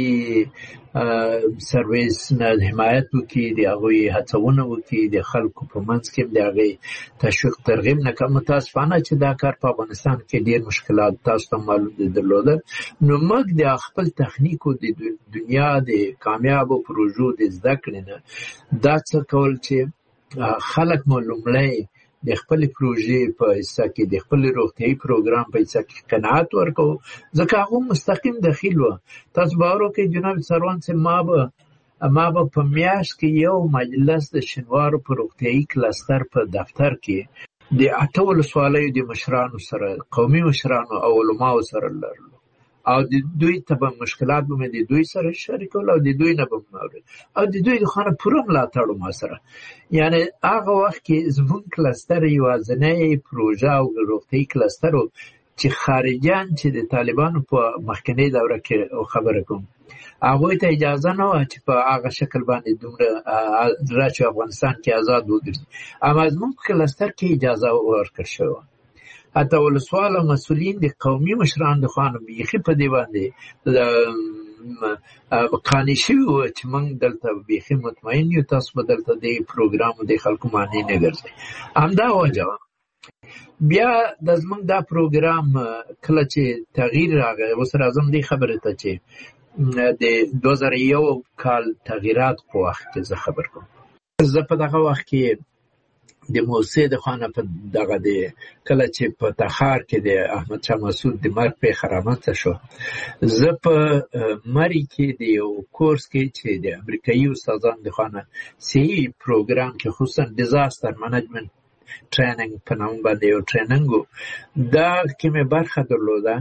سرویس نه حمایت وکړي، د هغوی هڅونه وکړي، د خلکو په منځ کې د هغې تشویق ترغیب نه کړي. متاسفانه چې دا کار په افغانستان کې ډېر مشکلات تاسو ته معلوم دي درلودل. نو موږ د خپل تخنیکو د دنیا د کامیابو پروژو د زده کړې نه دا څه کول چې خلک مو لومړی د خپل پروژې په حصہ کې د خپل روغتیايي پروګرام په حصہ کې قناعت ورکو، ځکه هغه مستقیم دخیل و. تاسو باور وکړئ جناب سروان صاحب، ما به ما به په میاشت کې یو مجلس د شینوارو په روغتیايي کلستر په دفتر کې د اته ولسوالیو د مشرانو سره، قومي مشرانو او علماو سره لرلو، او د دوی ته به مشکلات به مې د دوی سره شریکول او د دوی نه به مې اورېدل او د دوی د خانه پوره ملاتړ ما سره. یعنی هغه وخت کې زموږ کلستر یوازینی پروژه او روغتیايي کلستر و چې خارجیان چې د طالبانو په مخکنۍ دوره کې خبره کوم، هغوی ته اجازه نه وه چې په هغه شکل باندې دومره راشي افغانستان کې آزاد وګرځي، اما زموږ په کلستر کې اجازه ورکړل شوه. حتی ولسوال او مسؤلین د قومي مشرانو د خوا نه بیخي په دې باندې قانع شوي وو چې موږ دلته بیخي مطمئن یو، تاسو به دلته د پروګرام د خلکو معنی نه ګرځئ. همدا وجه وه. بیا د زموږ دا پروګرام کله چې تغییر راغی، اوس راځم دې خبرې ته چې د دوه زره یو کال تغییرات په وخت کې زه خبر کوم. زه په دغه وخت کې د موسسې د خوا نه په دغه د کله چې په تخار کې د احمدشاه مسعود د مرګ پیښه رامنځته شو، زه په مري کې د یو کورس کې چې د امریکایي استادانو د خوا نه صحي پروګرام کې خصوصا ډیزاستر منیجمنت ټریننګ په نوم باندې یو ټریننګ و، دا کې مې برخه درلوده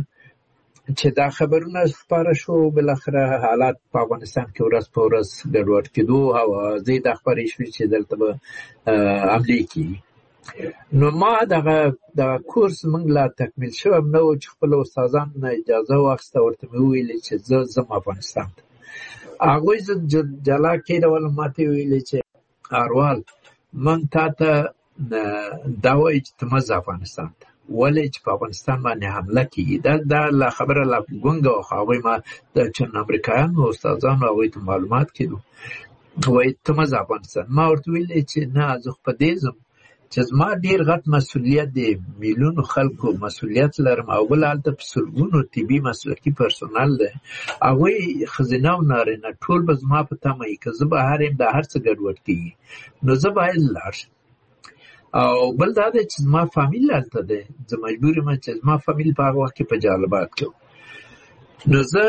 چې دا خبرونه خپاره شو. بالاخره حالات په افغانستان کې ورځ په ورځ ګډوډ کېدو او زه دا خبرې شوې چې دلته به حملې کېږي. نو ما دغه دغه کورس موږ لا تکمیل شوی نه و چې خپلو استادانو نه اجازه واخیسته، ورته مې وویلې چې زه ځم افغانستان ته. هغوی زه جلا کېدولم، ما ته یې ویلې چې اروال موږ تا ته دا وایي چې ته مه ځه افغانستان ته، ولې چې په افغانستان باندې حمله کېږي. دا دا لا خبره لا ګونګه وه، خو هغوی ما د چند امریکایانو استادانو هغوی ته معلومات کېدو، وایي ته مه ځه افغانستان. ما ورته ویلې چې نه، زه خو په دې ځم چې زما ډېر غټ مسؤلیت د میلیونو خلکو مسؤلیت لرم، او بل هلته په سلګونو طبي مسلکي پرسونل دی، هغوی ښځینه او نارینه ټول به زما په تمه وي، که زه بهر یم دا هر څه ګډوډ کېږي، نو زه باید لاړ شم. او بل دا دی چې زما فامیل هلته دی، زه مجبور یم چې زما فامیل په هغه وخت کې په جلالاباد کې و. نو زه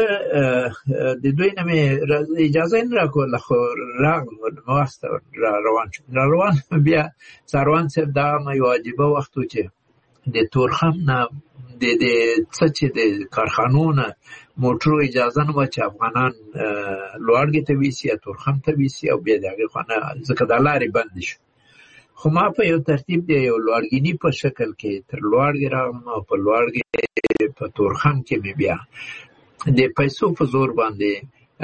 د دوی نه مې اجازه یې نه راکوله، خو راغلم، مې واخیسته، را روان شوم. را روان بیا سروان صاحب دا یو عجیبه وخت و چې د تورخم نه د د څه چې د کارخانو نه موټرو اجازه نه وه چې افغانان لوړګي ته ویسي یا تورخم ته ویسي، او بیا د هغې خوا نه ځکه دا لارې بندې شو. خو ما په یو ترتیب د یو لوړګیني په شکل کې تر لوړګي راغلم، او په لوړګي په تورخم کې مې بیا د پیسو په زور باندې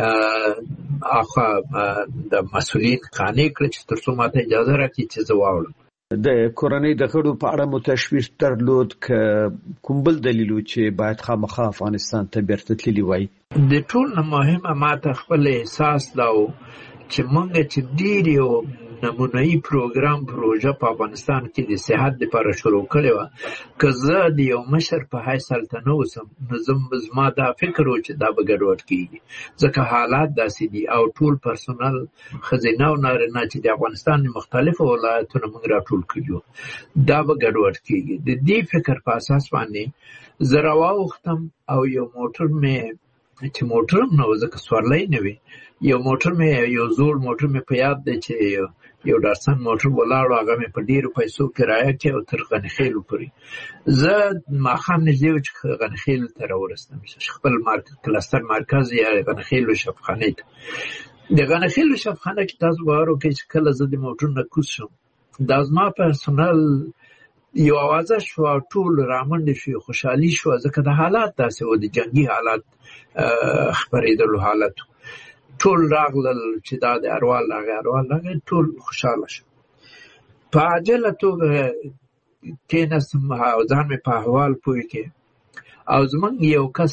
اخوا د مسؤلین قانع کړ چې تر څو ماته اجازه راکړي چې زه واوړم. د کورنۍ د غړو په اړه مو تشویش درلود که کوم بل دلیل و چې باید خامخا افغانستان ته بیرته تللي وای؟ د ټول نه مهمه ماته خپل احساس دا و چې موږ چې ډېر یو نمونه‌يي پروګرام پروژه په افغانستان کې د صحت لپاره شروع کړې وه، که زه د یو مشر په حیث هلته نه اوسم، نو زما دا فکر و چې دا به ګډوډ کېږي، ځکه حالات داسې دي، او ټول پرسونل ښځینه او نارینه چې د افغانستان د مختلفو ولایتونو موږ راټول کړي وو، دا به ګډوډ کېږي. د دې فکر په اساس باندې زه راواوښتم، او یو موټر مې چې موټر هم نه و ځکه سورلی نه وي، یو موټر مې یو زوړ موټر مې په یاد دی چې یو ډارسن موټر ولاړو، هغه مې په ډېرو پیسو کرایه کې او تر غنیخیلو پورې. زه ماښام نږدې و چې غنیخیلو ته راورسېدم، خپل کلستر مرکز یا غنیخیلو شفخانې ته. د غنیخیلو شفخانه کې تاسو باور وکړئ چې کله زه د موټر نه کوز شم، دا زما پرسونل یو اوازه شوه، ټول رامنډې شوې، خوشحالي شوه، ځکه د حالات داسې و، د جنګي حالات خپرېدلو حالت و. ټول راغلل چې دا د اروال راغی، اروال راغی، ټول خوشحاله شو. په عاجله توګه کېناستم او ځان مې په احوال پوه کې، او زمونږ یو کس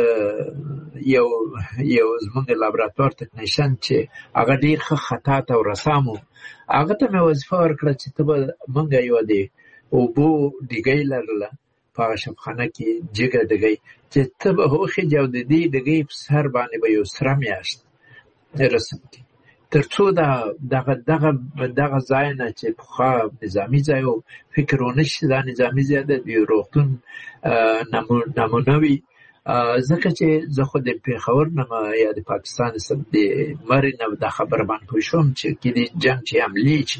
یو یو زمونږ لابراتوار تکنیشن چې هغه ډېر ښه خطاط او رسام و، هغه ته مې وظیفه ورکړه چې ته به مونږ یوه د اوبو ډیګۍ لرله په هغه شفخانه کې، جګه ډیګۍ، چې ته به وخېږې او د دې ډیګۍ په سر باندې به یو سره میاشت رسم کړي. ترڅو دا دغه دغه دغه ځای نه چې پخوا نظامي ځای و فکر ونه شي دا نظامي ځای دی د روغتون نمونه وي، ځکه چې زه خو د پېښور نه یا د پاکستان د مرې نه دا خبره باندې پوه شوم چې کې د جنګ چې حملې چې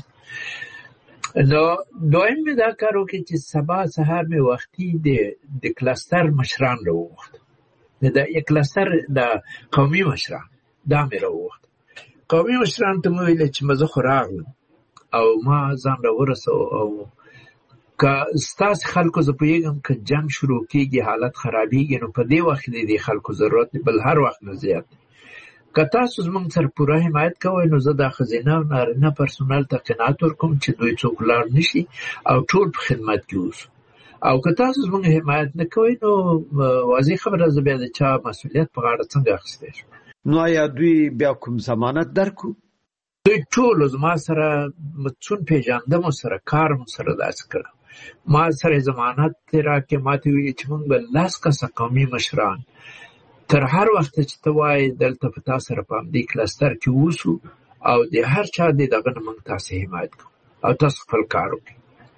نو دویم مې دا کار وکړ چې سبا سهار مې وختي د کلستر مشران راوغوښت، د کلستر د قومي مشران دا مې راوغوښت. قومي مشران ته مې ویل چې زه خو راغلم او ما ځان راورسوه او که ستاسې خلکو زه پوهېږم که جنګ شروع کېږي حالت خرابېږي نو په دې وخت کې د خلکو ضرورت دی، بل هر وخت نه زیات دی. که تاسو زموږ سره پوره حمایت کوئ نو زه دا ښځینه او نارینه پرسونل ته قناعت ورکوم چې دوی څوک ولاړ نه شي او ټول په خدمت کې اوسو. او که تاسو زموږ حمایت نه کوئ نو واضح خبره زه بیا د چا مسؤلیت په غاړه څنګه اخیستی شم. نو آیا دوی بیا کوم ضمانت درکړو؟ دوی ټولو زما سره څون پېژانده مو سره کار مو سره داسې کړی، ما سره ضمانت راکړې، ما ته ویلي چې موږ به لس کسه قومي مشران تر هر وخت چې ته وایې دلته په تا سره په همدې کلستر کې اوسو او د هر چا د دغه نه موږ تاسې حمایت کوو او تاسو خپل کار وکړئ.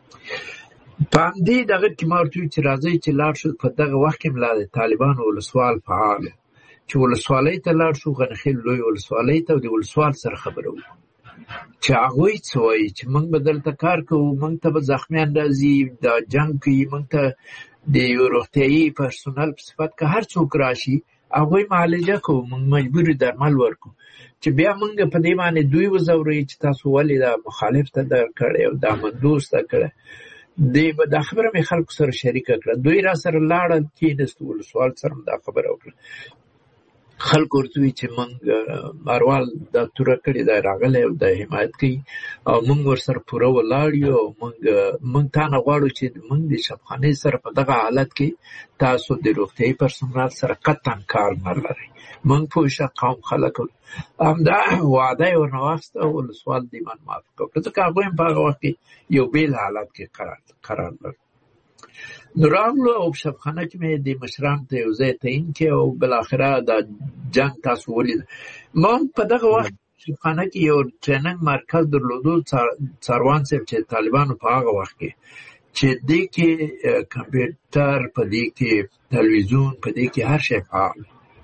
په همدې دغه کې ما ورته وویل چې راځئ چې لاړ شو. په دغه وخت کې ملا د طالبانو ولسوال فعال چې ولسوالۍ ته لاړ شو، غنخیل لوی ولسوالۍ ته، او د ولسوال سره خبره وکړو چې هغوی څه وایي چې موږ به دلته کار کوو، موږ ته به زخمیان راځي، دا جنګ کوي، موږ ته د یو روغتیایي پرسونل په صفت که هر څوک راشي هغوی معالجه کوو، موږ مجبوري درمل ورکو. چې بیا موږ په دې باندې دوی وځوروي چې تاسو ولې دا مخالف ته دا کړی او دا مندوز ته کړی. دی به دا خبره مې خلکو سره شریکه کړه، دوی را سره لاړل، کېناستو، ولسوال سره دا خبره وکړه. خلکو ورته وایي چې موږ اروال دا توره کړې دا راغلی او دا حمایت کوي او موږ ورسره پوره ولاړ یو او موږ موږ تا نه غواړو چې موږ د شبخانې سره په دغه حالت کې تاسو د روغتیایي پرسونل سره قطعا کار نه لرئ. موږ پوه شه قوم خلک همدا وعده یې ورنه واخیسته او ولسوال دې باندې موافقه وکړه، ځکه هغوی هم په هغه وخت کې یو بیل حالت کې قرار لرل. نو راغلو او په شبخانه کې مې د مشرانو ته یو ځای تعیین کړی او بالاخره دا جنګ تاسو ولید. ما هم په دغه وخت شبخانه کې یو ټریننګ مرکز درلودو، څاروان صاحب چې طالبانو په هغه وخت کې چې دې کې کمپیوټر، په دې کې تلویزیون، په دې کې هر شی فعال.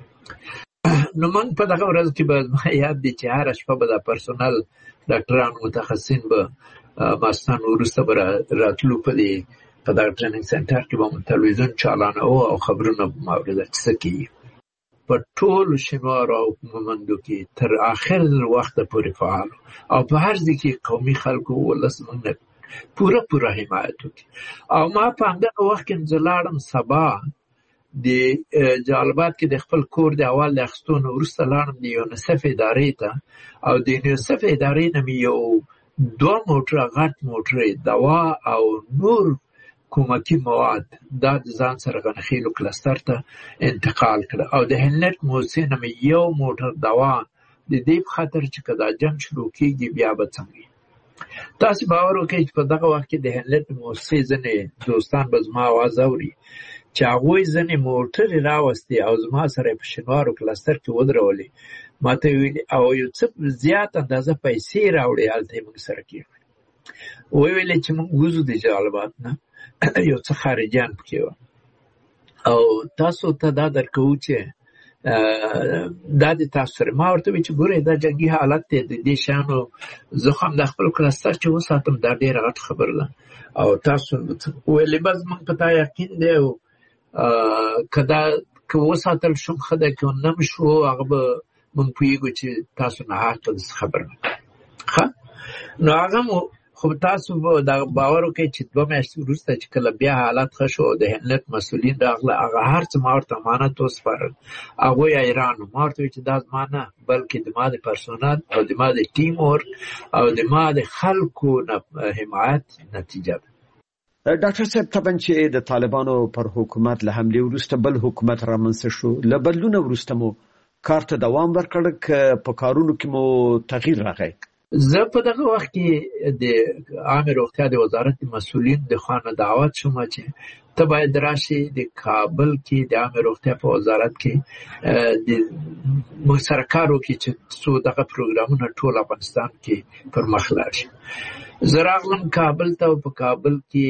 نو موږ په دغه ورځ کې به زما یاد دی چې هره شپه به دا پرسونل ډاکټران متخصصین به ماستان وروسته به راتلو په دې په دغه ټریننګ سنټر کې به مو تلویزیون چالانه و او خبرونه به مو اورېدل چې څه کېږي. په ټولو شینوارو او مومندو کې تر آخر وخته پورې فعال او په هر ځای کې قومي خلکو ولس موږ نه پوره پوره حمایت وکړي. او ما په همدغه وخت کې زه لاړم سبا د جلالآباد کې د خپل کور د اول د اخیستو نه وروسته لاړم د یونیسف ادارې ته او د یونیسف ادارې نه مې یو دوه موټره غټ موټرې دوا او نور کومکي مواد دا د ځان سره غنخیلو کلستر ته انتقال کړه او د هلنټ موسسې نه مې یو موټر دوا د دې په خاطر چې که دا جنګ شروع کېږي بیا به څنګه. تاسې باور وکړئ چې په دغه وخت کې د هلنټ موسسې ځینې دوستان به زما اواز اوري چې هغوی ځینې موټرې راوستې او زما سره په شینوارو کلستر کې ودرولې، ما ته ویلي او یو څه زیات اندازه پیسې راوړې، هلته یې موږ سره کېښودې. ویلې چې موږ وځو د جلالآباد نه، یو څه خارجیان پکې وو او تاسو ته دا درکوو چې دا د تاسو سره. ما ورته ویل چې ګورئ دا جنګي حالت دی، د دې شیانو زه خو هم د خپل کلستر چې وساتم دا ډېره غټ خبره ده او تاسو ویلې بس موږ په تا یقین دی او که دا که وساتل شم ښه دی، که نه م شو هغه به موږ پوهېږو چې تاسو ناحقه داسې خبر نه ښه. نو هغه مو خو تاسو دا باور وکړئ چې دوه میاشتې وروسته چې کله بیا حالت ښه شو د هلنټ مسؤلین راغله، هغه هر څه ما ورته امانت وسپارل، هغوی حیران وو. ما ورته ویل چې دا زما نه بلکې د ما د پرسونل او د ما د ټیم ورک او د ما د خلکو حمایت نتیجه ده. ډاکټر صاحب طبعا چې د طالبانو پر حکومت له حملې وروسته بل حکومت رامنځته شو، له بدلونه وروسته مو کار ته دوام ورکړ که په کارونو کې مو تغییر راغی؟ زه په دغه وخت کې د عامه روغتیا د وزارت مسؤلین د خانه دعوت شوم چې ته باید راشي د کابل کې د عامه روغتیا په وزارت کې د موږ سره کار وکړي چې څو دغه پروګرامونه ټول افغانستان کې پر مخ لاړ شي. زه راغلم کابل ته او په کابل کې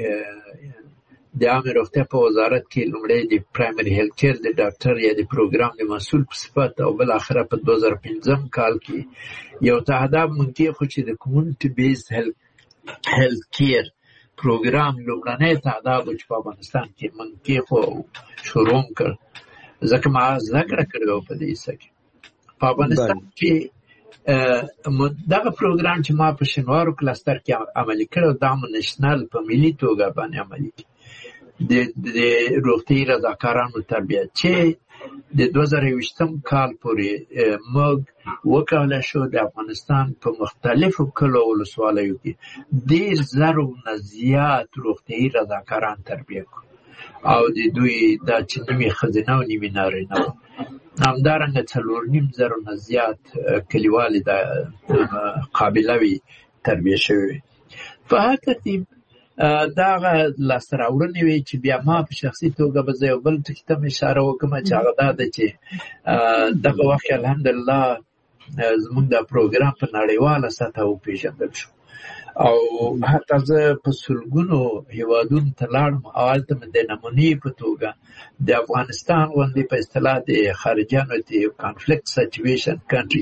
د عامه روغتیا په وزارت کې لومړی د پرایمري هیلث کیر د ډاکټر یا د پروګرام د مسؤل په صفت او بل اخره په دوه زره پنځم کال کې یو تهداب مونږ خو چې د کمیونټي بیس هیلث کیر پروګرام لومړنی تهداب چې په افغانستان کې مونږ خو شروع کړ ځکه ما زده کړه کړې وه په دې څه کې په افغانستان کې دغه پروګرام چې ما په شینوارو کلستر کې عملي کړی دا مو نشنل په ملي توګه باندې عملي کړي د د روغتیايي رضاکارانو تربیت چې د دوه زره یوویشتم کال پورې موږ وکولی شو د افغانستان په مختلفو کلو ولسوالیو کې ډېر زرو نه زیات روغتیايي رضاکاران تربیه کړو او د دوی دا چې نومې ښځینه او نیمې نارینه وو همدارنګه څلور نیم زرو نه زیات کلیوالې د قابلوي تربیه شوې په هر ترتیب دا هغه لاسته راوړنې وې چې بیا ما په شخصي توګه به زه یو بل ټکي ته اشاره وکړم چې هغه دا ده چې دغه وخت الحمدلله زموږ دا پروګرام په نړیواله سطحه وپېژندل شو او حتی زه په سلګونو هیوادونو ته لاړم او هلته مې د نمونې په توګه د افغانستان غوندې په اصطلاح د خارجیانو د کانفلیکټ سچویشن کنټري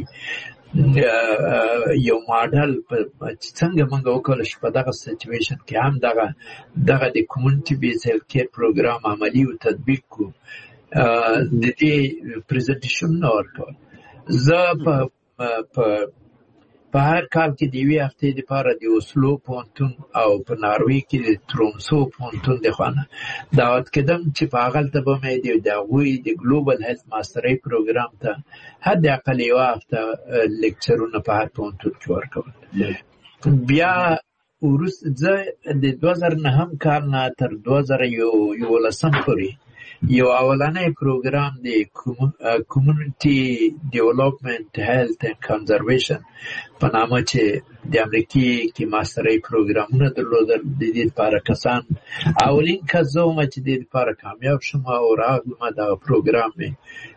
یو ماډل چې څنګه موږ وکولی شو په دغه سچویشن کې هم دغه دغه د کمیونټي بیس هیلث کیر پروګرام عملي او تطبیق کړو د دې پریزنټیشنونه ورکول. زه په په هر کال کې د یوې هفتې دپاره د اوسلو پوهنتون او په ناروې کې د ترونسو پوهنتون د خوا نه دعوت کېدم چې په هغلته به مې د هغوی د ګلوبل هیلث ماسټرۍ پروګرام ته حداقل یوه هفته لیکچرونه په هر پوهنتون کې ورکول. بیا وروسته زه د دوه زره نهم کال نه تر دوه زره یولسم پورې یو اولنی پروګرام د کمیونټي ډیولپمنټ هیلث اینډ کنزرویشن په نامه چې د امریکې کې ماسټرۍ پروګرامونه درلودل د دې لپاره کسان اولین کس زه وم چې د دې لپاره کامیاب شوم او راغلم دغه پروګرام مې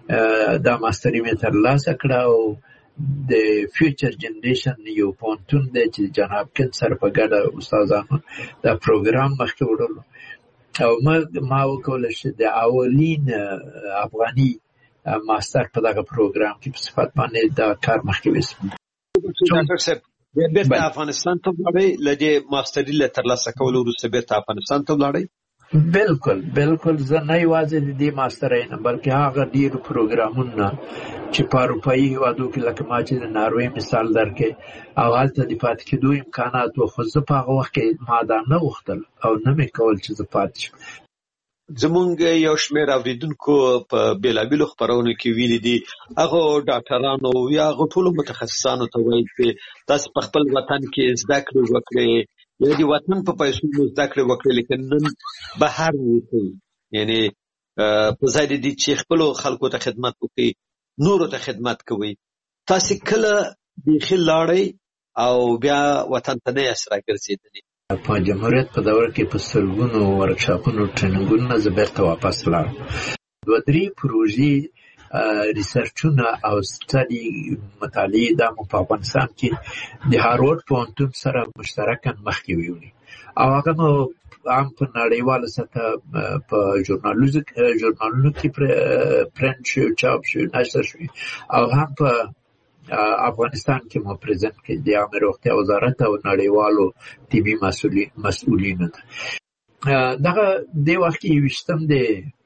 دا ماسټري مې ترلاسه کړه او د فیوچر جنریشن یو پوهنتون دی چې جان هاپکینز سره په ګډه استادانو دا پروګرام مخکې وړلو او ما وکولی چې د اولین افغاني ماستر په دغه پروګرام کې په صفت باندې دا کار مخکې ویسم. ډاکټر صاحب بیرته افغانستان ته ولاړئ له دې ماستري له ترلاسه کولو وروسته بیرته افغانستان ته ولاړئ؟ بالکل بالکل زه نه یوازې د دې ماسترۍ نه بلکې هغه ډېرو پروګرامونه چې په اروپایي هېوادو کې لکه ما چې د ناروې مثال درکړې او هلته د پاتې کېدو امکانات و خو زه په هغه وخت کې ما دا نه غوښتل او نه مې کول چې زه پاتې شم. زمونږ یو شمېر اورېدونکو په بېلابېلو خپرونو کې ویلي دي هغو ډاکټرانو یا هغو ټولو متخصصانو ته وایي چې تاسې په خپل وطن کې زده کړې وکړئ یا د وطن په پیسو مو زده کړې وکړئ لیکن نن بهر ووځئ یعنې په ځای د دې چې خپلو خلکو ته خدمت وکړئ نورو ته خدمت کوئ. تاسې کله بیخي لاړئ او بیا وطن ته نه یاست راګرځېدلي؟ په جمهوریت په دوره کې په سلګونو ورکشاپونو ټریننګونو زه بیرته واپس لاړم. دوه درې پروژې ریسرچونه او سټډي مطالعې دا مو په افغانستان کې د هارورډ پوهنتون سره مشترکاً مخکې ویونې او هغه مو هم په نړیواله سطحه په ژورنالونو کې پرنټ شوي چاپ شوي نشر شوي او هم په افغانستان کې مو پریزنټ کړي د عامه روغتیا وزارت او نړیوالو طبي مسؤلینو ته. دغه دې وخت کې یوویشتم د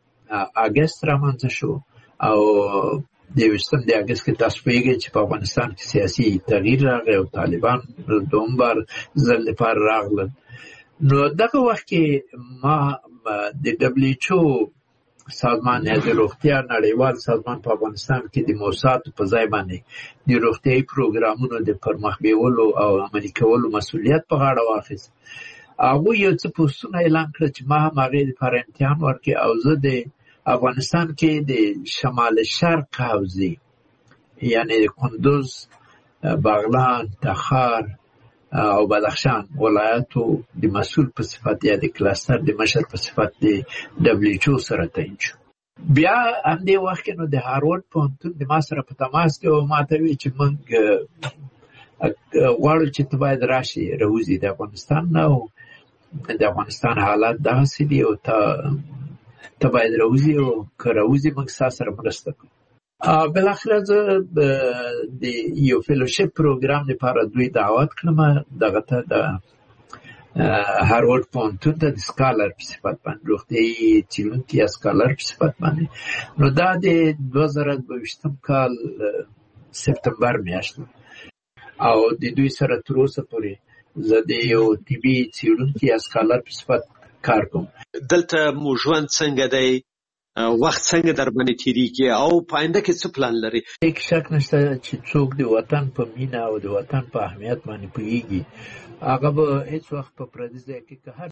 اګست رامنځته شو او د یوویشتم د اګست کې تاسو پوهېږئ چې په افغانستان کې سیاسي تغییر راغی او طالبان دوم بار ځل لپاره راغلل. نو دغه وخت کې ما د ډبلیو ایچ او سازمان یا د روغتیا نړیوال سازمان په افغانستان کې د موسساتو په ځای باندې د روغتیايي پروګرامونو د پرمخ بیولو او عملي کولو مسؤلیت په غاړه واخیست. هغوی یو څه پوسټونه اعلان کړل چې ما هم هغې دپاره امتحان ورکړې او زه د افغانستان کې د شمال شرق حوزې یعنې د کندوز بغلان، تخار او بدخشان ولایتو د مسؤل په صفت یا د کلاستر د مشر په صفت د دبليو ایچ او سره تعین شو. بیا همدې وخت کې نو د هارورډ پوهنتون د ما سره په تماس کې او ما ته وی چې موږ غواړو چې ته باید راشي راوځي د افغانستان نه او د افغانستان حالات داسې دي او ته ته باید راوځي او که راوځي موږ ستا سره مرسته کوو. بالاخره زه د یو فیلوشپ پروګرام لپاره دوی دعوت کړم دغه ته د هارورډ پوهنتون ته د سکالر په صفت باندې روغتیایي څېړونکي یا سکالر په صفت باندې. نو دا د دوه زره دوه ویشتم کال سپتمبر میاشت او د دوی سره تر اوسه پورې زه د یو طبي څېړونکي یا سکالر په صفت کار کوم. دلته مو ژوند څنګه دی؟ وخت څنګه در باندې تیریږي او په آینده کې څه پلان لري؟ هیڅ شک نشته چې څوک د وطن په مینه او د وطن په اهمیت باندې پوهیږي هغه به هیڅ وخت په پردي ځای کې که هر